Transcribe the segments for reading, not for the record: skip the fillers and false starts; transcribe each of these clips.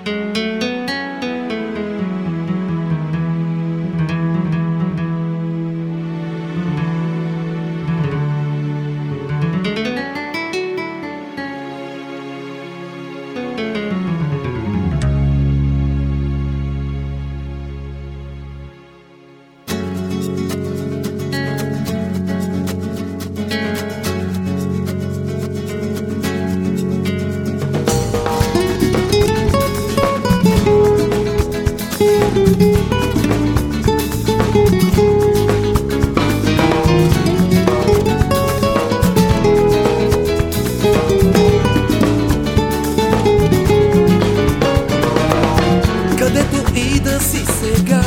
Където и да си сега,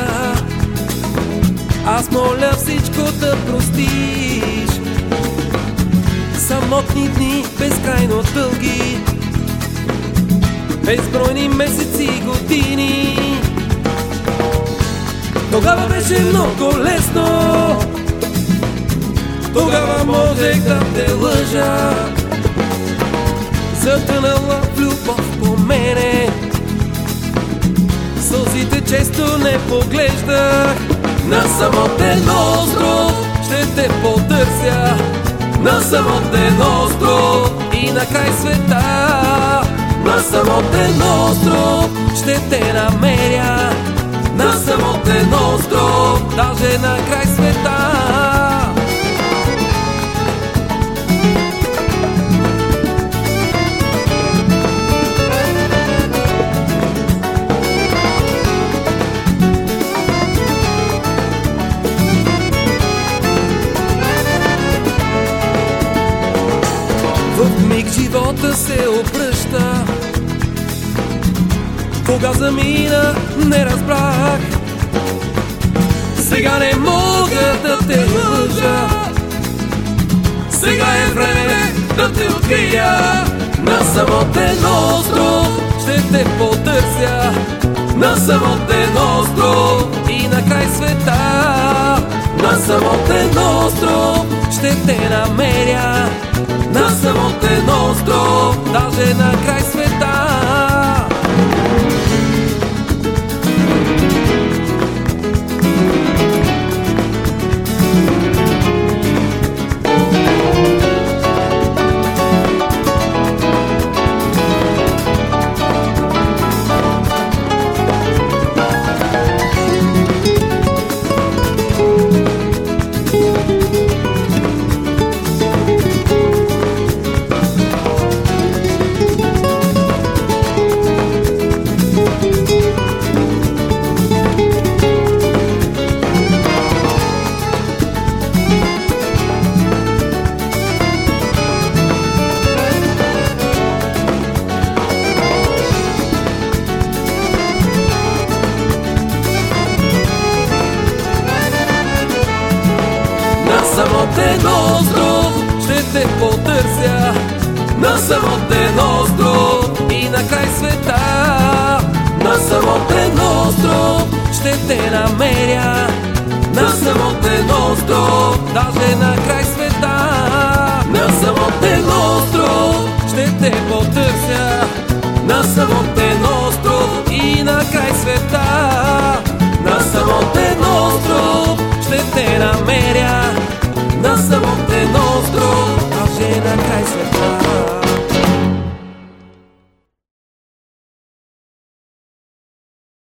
аз моля всичко да простиш. Самотни дни, безкрайно дълги, безбройни месеци и години. Тогава беше много лесно, тогава можех да те лъжа. Затънала в любов по мене, сълзите често не поглеждах. На самотен остров ще те потърся, на самотен остров и на край света. На самотен остров ще те намеря, на самотен остров, даже на край света. В миг живота се обръща, кога замина не разбрах. Сега не мога да те лъжа, сега е време да те открия. На самотен остров ще те потърся, на самотен остров и на край света. На самотен остров ще те намеря, на самотен остров, даже на край света. На самотен остров ще те потърся, на самотен остров и на край света. На самотен остров ще те намеря, на самотен остров, даже на край света.